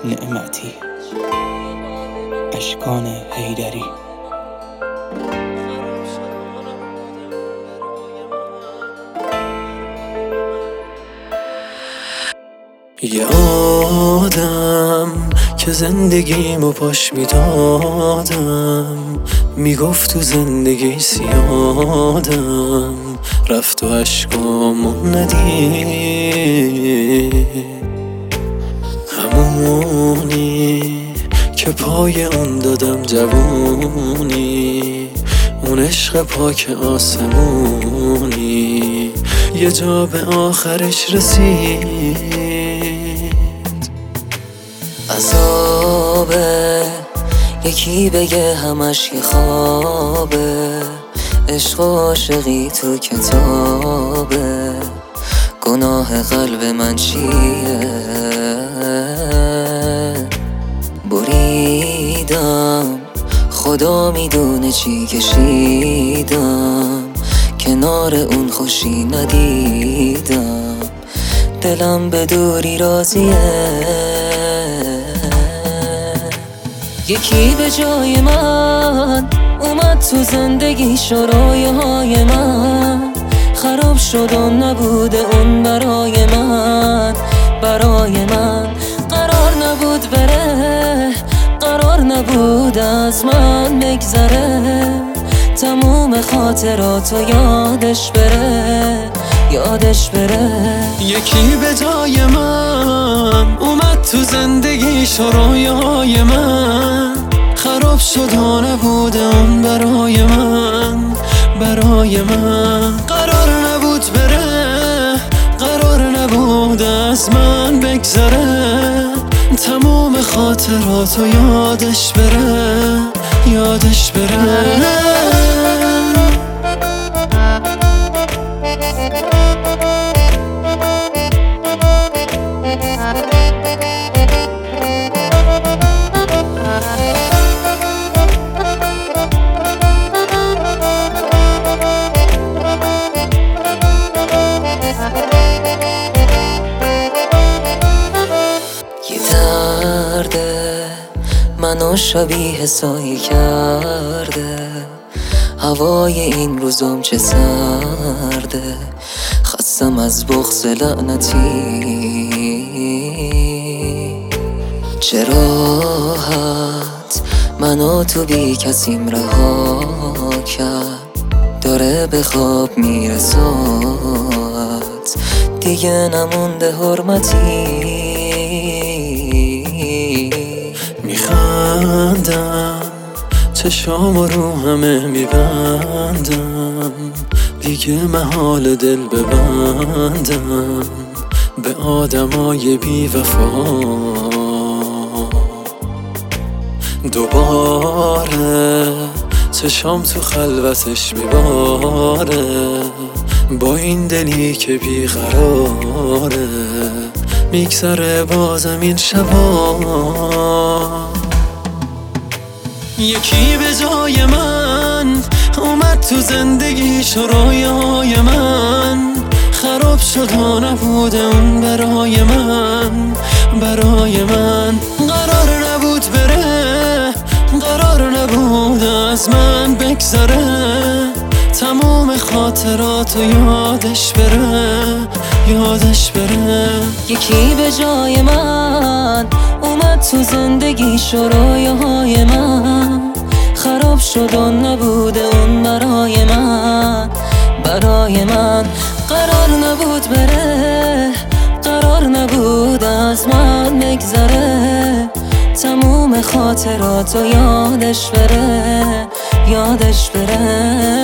نعمتی اشکان حیدری. یه آدم که زندگیمو پاش میدادم، میگفت تو زندگی سیادم، رفت و عشقامو ندید. همونی که پای اون دادم جوونی، اون عشق پاک آسمونی، یه جا به آخرش رسید. عذابه یکی بگه همش یه خوابه، عشق و عاشقی تو کتابه، گناه قلب من چیه؟ بریدم خدا میدونه چی کشیدم، کنار اون خوشی ندیدم، دلم به دوری راضیه. یکی به جای من اومد تو زندگی، رویاهای من خراب شد و نبوده اون برای من. قرار نبود بره، قرار نبود از من بگذره، تموم خاطراتو یادش بره. یکی به جای من اومد تو زندگیش، رویاهای من خراب شد و نبود اون برای من. قرار نبود بره، قرار نبود از من بگذره، تموم خاطراتو یادش بره. یه درده منو شبیه سایه کرده، هوای این روزم چه سرده، خستم از بغض لعنتی. چه راحت منو تو بی کسیم رها کرد، داره به خواب میره ساعت، دیگه نمونده حرمتی. میخندم چشام رو همه میبندم، دیگه محال دل ببندم به آدمای بی وفا. دوباره چشام تو خلوتش میباره، با این دلی که بیقراره، میگذره بازم این شبا. یکی به جای من اومد تو زندگیش، رویاهای من خراب شد و نبود اون برای من. قرار نبود بره، قرار نبود از من بگذره، تموم خاطراتو یادش بره. یکی به جای من اومد تو زندگیش، رویاهای من خراب شد و نبوده اون برای من. قرار نبود بره، قرار نبود از من بگذره، تموم خاطراتو یادش بره.